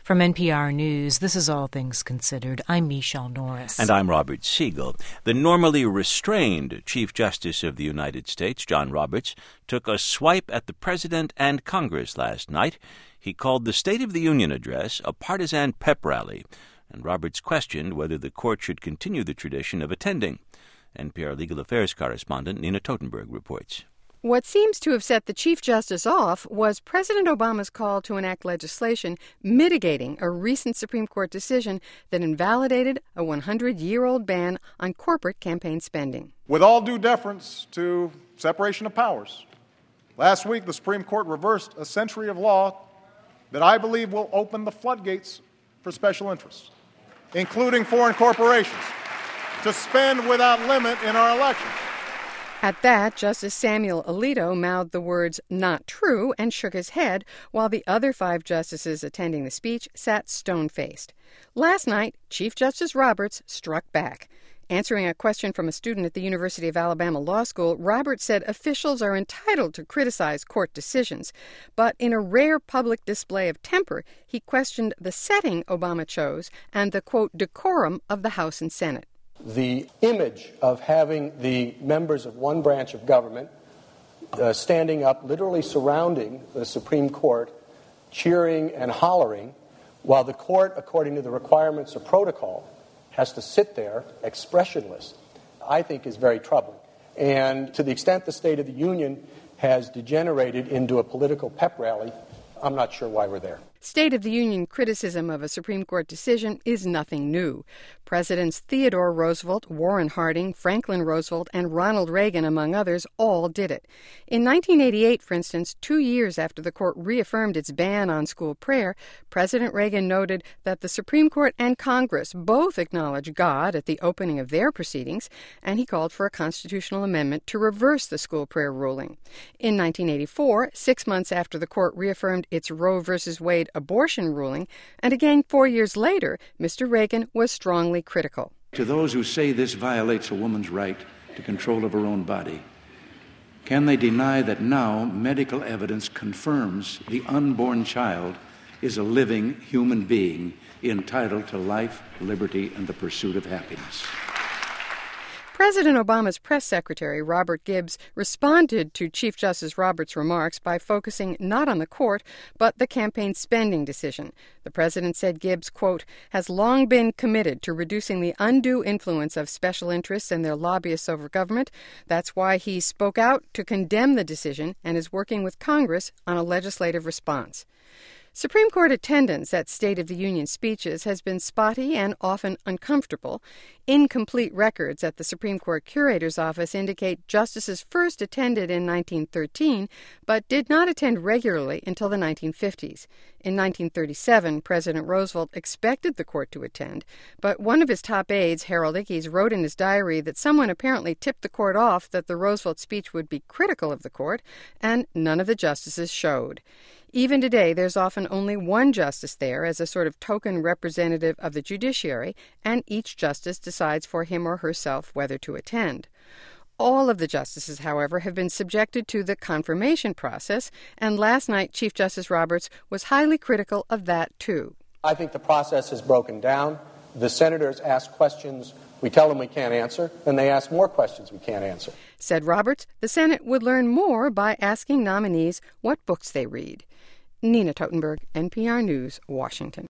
From NPR News, this is All Things Considered. I'm Michelle Norris. And I'm Robert Siegel. The normally restrained Chief Justice of the United States, John Roberts, took a swipe at the President and Congress last night. He called the State of the Union address a partisan pep rally, and Roberts questioned whether the court should continue the tradition of attending. NPR Legal Affairs correspondent Nina Totenberg reports. What seems to have set the Chief Justice off was President Obama's call to enact legislation mitigating a recent Supreme Court decision that invalidated a 100-year-old ban on corporate campaign spending. With all due deference to separation of powers, last week the Supreme Court reversed a century of law that I believe will open the floodgates for special interests, including foreign corporations, to spend without limit in our elections. At that, Justice Samuel Alito mouthed the words, "not true," and shook his head, while the other 5 justices attending the speech sat stone-faced. Last night, Chief Justice Roberts struck back. Answering a question from a student at the University of Alabama Law School, Roberts said officials are entitled to criticize court decisions. But in a rare public display of temper, he questioned the setting Obama chose and the, quote, decorum of the House and Senate. The image of having the members of one branch of government standing up, literally surrounding the Supreme Court, cheering and hollering, while the court, according to the requirements of protocol, has to sit there expressionless, I think is very troubling. And to the extent the State of the Union has degenerated into a political pep rally, I'm not sure why we're there. State of the Union criticism of a Supreme Court decision is nothing new. Presidents Theodore Roosevelt, Warren Harding, Franklin Roosevelt, and Ronald Reagan, among others, all did it. In 1988, for instance, 2 years after the court reaffirmed its ban on school prayer, President Reagan noted that the Supreme Court and Congress both acknowledge God at the opening of their proceedings, and he called for a constitutional amendment to reverse the school prayer ruling. In 1984, 6 months after the court reaffirmed its Roe v. Wade abortion ruling, and again 4 years later, Mr. Reagan was strongly critical. To those who say this violates a woman's right to control of her own body, can they deny that now medical evidence confirms the unborn child is a living human being entitled to life, liberty, and the pursuit of happiness? President Obama's press secretary, Robert Gibbs, responded to Chief Justice Roberts' remarks by focusing not on the court, but the campaign spending decision. The president said Gibbs, quote, has long been committed to reducing the undue influence of special interests and their lobbyists over government. That's why he spoke out to condemn the decision and is working with Congress on a legislative response. Supreme Court attendance at State of the Union speeches has been spotty and often uncomfortable. Incomplete records at the Supreme Court Curator's Office indicate justices first attended in 1913, but did not attend regularly until the 1950s. In 1937, President Roosevelt expected the court to attend, but one of his top aides, Harold Ickes, wrote in his diary that someone apparently tipped the court off that the Roosevelt speech would be critical of the court, and none of the justices showed. Even today, there's often only one justice there as a sort of token representative of the judiciary, and each justice decides for him or herself whether to attend. All of the justices, however, have been subjected to the confirmation process, and last night Chief Justice Roberts was highly critical of that, too. I think the process has broken down. The senators ask questions we tell them we can't answer, and they ask more questions we can't answer. Said Roberts, the Senate would learn more by asking nominees what books they read. Nina Totenberg, NPR News, Washington.